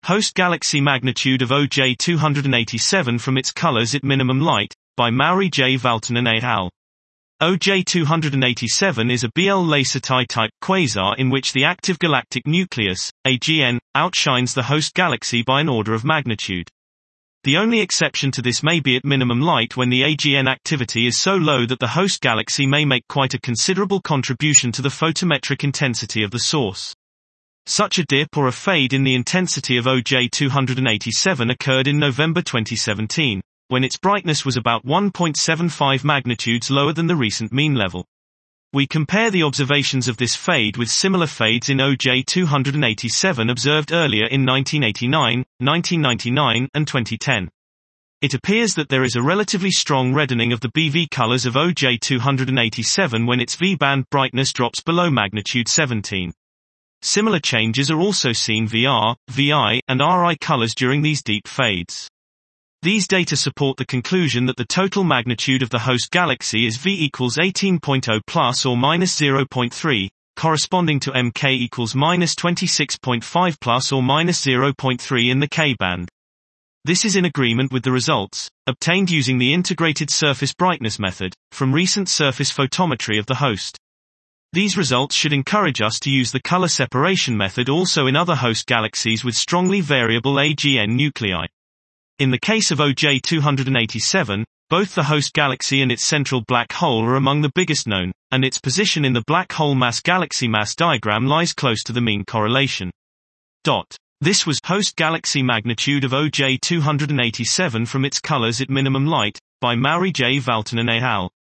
Host galaxy magnitude of OJ 287 from its colors at minimum light, by Maury J. Valtonen et al. OJ 287 is a BL Laceti-type quasar in which the active galactic nucleus, AGN, outshines the host galaxy by an order of magnitude. The only exception to this may be at minimum light, when the AGN activity is so low that the host galaxy may make quite a considerable contribution to the photometric intensity of the source. Such a dip or a fade in the intensity of OJ 287 occurred in November 2017, when its brightness was about 1.75 magnitudes lower than the recent mean level. We compare the observations of this fade with similar fades in OJ 287 observed earlier in 1989, 1999, and 2010. It appears that there is a relatively strong reddening of the BV colors of OJ 287 when its V-band brightness drops below magnitude 17. Similar changes are also seen VR, VI, and RI colors during these deep fades. These data support the conclusion that the total magnitude of the host galaxy is V equals 18.0 plus or minus 0.3, corresponding to MK equals minus 26.5 plus or minus 0.3 in the K-band. This is in agreement with the results, obtained using the integrated surface brightness method, from recent surface photometry of the host. These results should encourage us to use the color separation method also in other host galaxies with strongly variable AGN nuclei. In the case of OJ 287, both the host galaxy and its central black hole are among the biggest known, and its position in the black hole mass-galaxy mass diagram lies close to the mean correlation. This was Host Galaxy Magnitude of OJ 287 from its colors at minimum light, by Maury J. Valtonen et al.